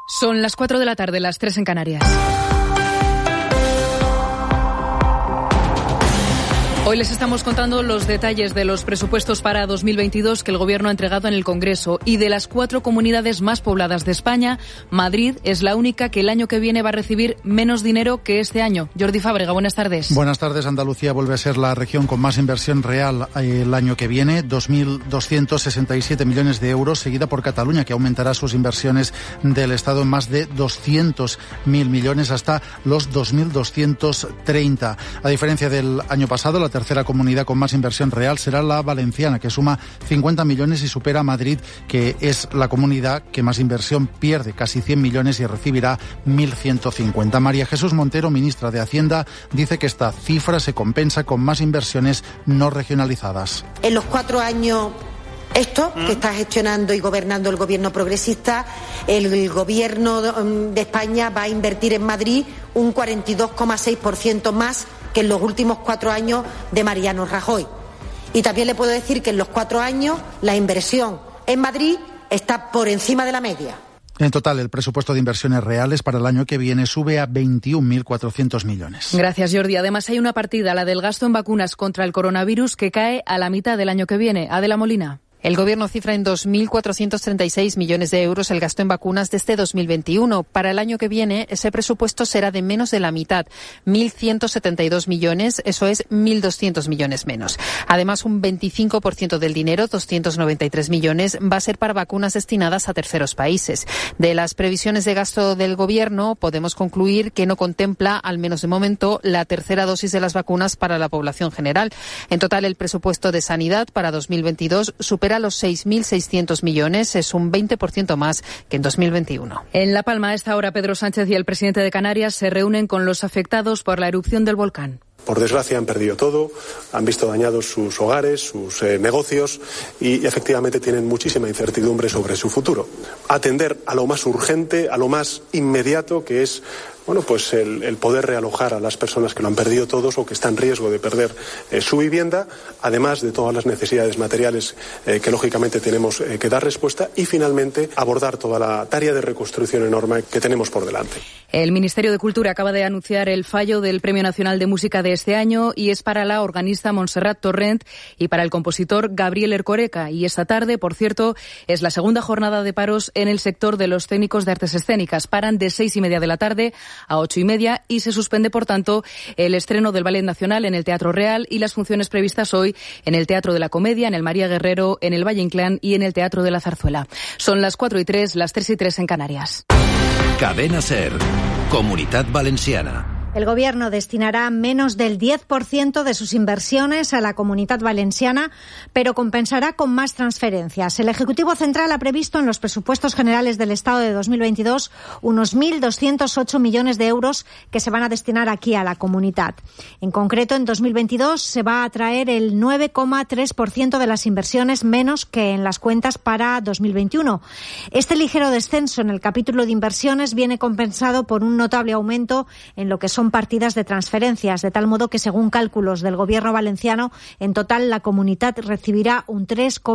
Son las 4 de la tarde, las 3 en Canarias. Hoy les estamos contando los detalles de los presupuestos para 2022 que el Gobierno ha entregado en el Congreso. Y de las 4 comunidades más pobladas de España, Madrid es la única que el año que viene va a recibir menos dinero que este año. Jordi Fábrega, buenas tardes. Buenas tardes. Andalucía vuelve a ser la región con más inversión real el año que viene, 2.267 millones de euros, seguida por Cataluña, que aumentará sus inversiones del Estado en más de 200.000 millones hasta los 2.230. A diferencia del año pasado, la tercera comunidad con más inversión real será la valenciana, que suma 50 millones y supera a Madrid, que es la comunidad que más inversión pierde, casi 100 millones, y recibirá 1.150. María Jesús Montero, ministra de Hacienda, dice que esta cifra se compensa con más inversiones no regionalizadas. En los 4 años que está gestionando y gobernando el Gobierno progresista, el Gobierno de España va a invertir en Madrid un 42,6% más que en los últimos 4 años de Mariano Rajoy. Y también le puedo decir que en los 4 años la inversión en Madrid está por encima de la media. En total, el presupuesto de inversiones reales para el año que viene sube a 21.400 millones. Gracias, Jordi. Además, hay una partida, la del gasto en vacunas contra el coronavirus, que cae a la mitad del año que viene. Adela Molina. El Gobierno cifra en 2.436 millones de euros el gasto en vacunas desde 2021. Para el año que viene, ese presupuesto será de menos de la mitad, 1.172 millones, eso es 1.200 millones menos. Además, un 25% del dinero, 293 millones, va a ser para vacunas destinadas a terceros países. De las previsiones de gasto del Gobierno, podemos concluir que no contempla, al menos de momento, la tercera dosis de las vacunas para la población general. En total, el presupuesto de sanidad para 2022 supera los 6.600 millones, es un 20% más que en 2021. En La Palma, a esta hora, Pedro Sánchez y el presidente de Canarias se reúnen con los afectados por la erupción del volcán. Por desgracia han perdido todo, han visto dañados sus hogares, sus negocios y efectivamente tienen muchísima incertidumbre sobre su futuro. Atender a lo más urgente, a lo más inmediato, que es el poder realojar a las personas que lo han perdido todos o que están en riesgo de perder su vivienda, además de todas las necesidades materiales que lógicamente tenemos que dar respuesta, y finalmente abordar toda la tarea de reconstrucción enorme que tenemos por delante. El Ministerio de Cultura acaba de anunciar el fallo del Premio Nacional de Música de este año y es para la organista Montserrat Torrent y para el compositor Gabriel Ercoreca. Y esta tarde, por cierto, es la segunda jornada de paros en el sector de los técnicos de artes escénicas. Paran de 6:30 de la tarde a 8:30 y se suspende, por tanto, el estreno del Ballet Nacional en el Teatro Real y las funciones previstas hoy en el Teatro de la Comedia, en el María Guerrero, en el Valle Inclán y en el Teatro de la Zarzuela. Son las 4:03, las 3:03 en Canarias. Cadena SER, Comunitat Valenciana. El Gobierno destinará menos del 10% de sus inversiones a la Comunitat Valenciana, pero compensará con más transferencias. El Ejecutivo Central ha previsto en los presupuestos generales del Estado de 2022 unos 1.208 millones de euros que se van a destinar aquí a la Comunitat. En concreto, en 2022 se va a traer el 9,3% de las inversiones menos que en las cuentas para 2021. Este ligero descenso en el capítulo de inversiones viene compensado por un notable aumento en lo que son partidas de transferencias, de tal modo que, según cálculos del Gobierno valenciano, en total la Comunitat recibirá un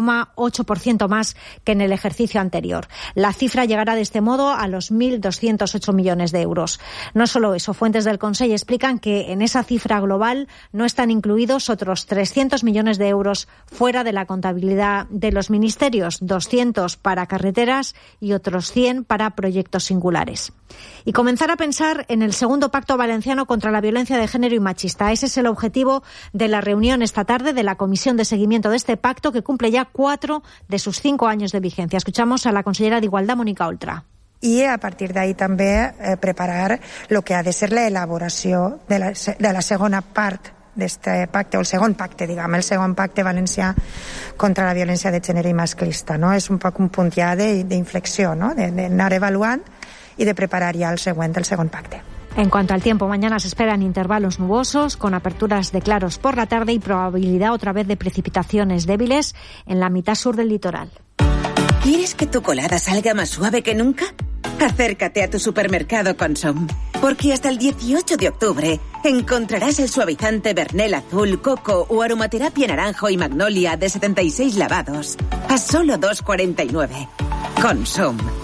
3,8% más que en el ejercicio anterior. La cifra llegará de este modo a los 1.208 millones de euros. No solo eso, fuentes del Consell explican que en esa cifra global no están incluidos otros 300 millones de euros fuera de la contabilidad de los ministerios, 200 para carreteras y otros 100 para proyectos singulares. Y comenzar a pensar en el segundo pacto valenciano contra la violencia de género y machista. Ese es el objetivo de la reunión esta tarde de la Comisión de Seguimiento de este pacto, que cumple ya 4 de sus 5 años de vigencia. Escuchamos a la consellera d'Igualtat, Mónica Oltra. I a partir d'ahí també preparar el que ha de ser l'elaboració de la segona part d'este pacte, o el segon pacte, diguem, el segon pacte valencià contra la violència de gènere i masclista, no? És un poc un punt ja d'inflexió, no? D'anar avaluant i de preparar ja el següent, el segon pacte. En cuanto al tiempo, mañana se esperan intervalos nubosos con aperturas de claros por la tarde y probabilidad otra vez de precipitaciones débiles en la mitad sur del litoral. ¿Quieres que tu colada salga más suave que nunca? Acércate a tu supermercado Consum, porque hasta el 18 de octubre encontrarás el suavizante Bernel Azul, Coco o Aromaterapia Naranjo y Magnolia de 76 lavados a solo 2,49. Consum.